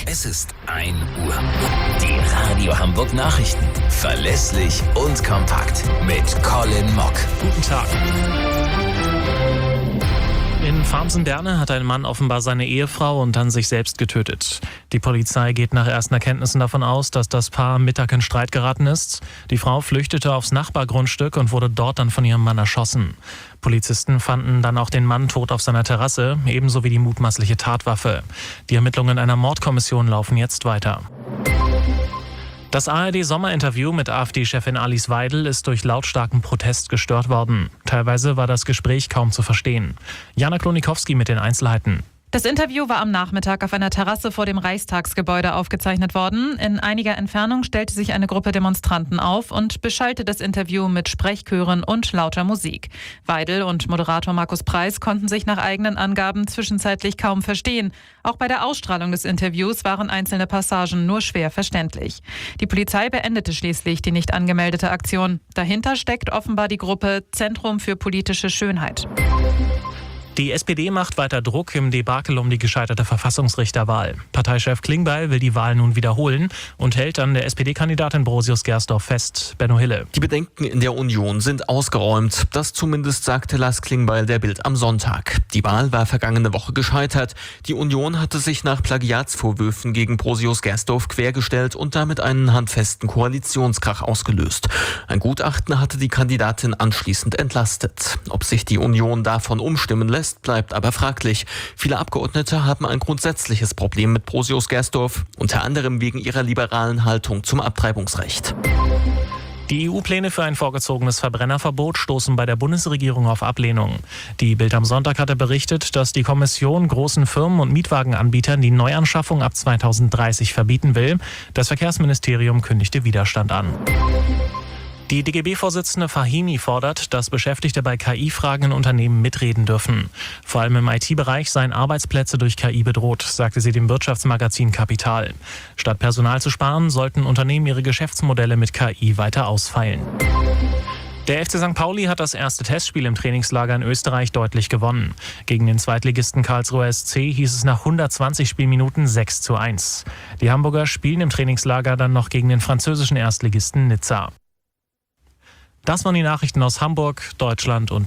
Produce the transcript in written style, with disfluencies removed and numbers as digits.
Es ist 1 Uhr. Die Radio Hamburg Nachrichten. Verlässlich und kompakt. Mit Colin Mock. Guten Tag. In Farmsen-Berne hat ein Mann offenbar seine Ehefrau und dann sich selbst getötet. Die Polizei geht nach ersten Erkenntnissen davon aus, dass das Paar am Mittag in Streit geraten ist. Die Frau flüchtete aufs Nachbargrundstück und wurde dort dann von ihrem Mann erschossen. Polizisten fanden dann auch den Mann tot auf seiner Terrasse, ebenso wie die mutmaßliche Tatwaffe. Die Ermittlungen einer Mordkommission laufen jetzt weiter. Das ARD-Sommerinterview mit AfD-Chefin Alice Weidel ist durch lautstarken Protest gestört worden. Teilweise war das Gespräch kaum zu verstehen. Jana Klonikowski mit den Einzelheiten. Das Interview war am Nachmittag auf einer Terrasse vor dem Reichstagsgebäude aufgezeichnet worden. In einiger Entfernung stellte sich eine Gruppe Demonstranten auf und beschallte das Interview mit Sprechchören und lauter Musik. Weidel und Moderator Markus Preis konnten sich nach eigenen Angaben zwischenzeitlich kaum verstehen. Auch bei der Ausstrahlung des Interviews waren einzelne Passagen nur schwer verständlich. Die Polizei beendete schließlich die nicht angemeldete Aktion. Dahinter steckt offenbar die Gruppe Zentrum für politische Schönheit. Die SPD macht weiter Druck im Debakel um die gescheiterte Verfassungsrichterwahl. Parteichef Klingbeil will die Wahl nun wiederholen und hält an der SPD-Kandidatin Brosius Gersdorf fest. Benno Hille. Die Bedenken in der Union sind ausgeräumt. Das zumindest sagte Lars Klingbeil der Bild am Sonntag. Die Wahl war vergangene Woche gescheitert. Die Union hatte sich nach Plagiatsvorwürfen gegen Brosius Gersdorf quergestellt und damit einen handfesten Koalitionskrach ausgelöst. Ein Gutachten hatte die Kandidatin anschließend entlastet. Ob sich die Union davon umstimmen lässt, bleibt aber fraglich. Viele Abgeordnete haben ein grundsätzliches Problem mit Brosius Gersdorf, unter anderem wegen ihrer liberalen Haltung zum Abtreibungsrecht. Die EU-Pläne für ein vorgezogenes Verbrennerverbot stoßen bei der Bundesregierung auf Ablehnung. Die Bild am Sonntag hatte berichtet, dass die Kommission großen Firmen und Mietwagenanbietern die Neuanschaffung ab 2030 verbieten will. Das Verkehrsministerium kündigte Widerstand an. Die DGB-Vorsitzende Fahimi fordert, dass Beschäftigte bei KI-Fragen in Unternehmen mitreden dürfen. Vor allem im IT-Bereich seien Arbeitsplätze durch KI bedroht, sagte sie dem Wirtschaftsmagazin Kapital. Statt Personal zu sparen, sollten Unternehmen ihre Geschäftsmodelle mit KI weiter ausfeilen. Der FC St. Pauli hat das erste Testspiel im Trainingslager in Österreich deutlich gewonnen. Gegen den Zweitligisten Karlsruher SC hieß es nach 120 Spielminuten 6:1. Die Hamburger spielen im Trainingslager dann noch gegen den französischen Erstligisten Nizza. Das waren die Nachrichten aus Hamburg, Deutschland und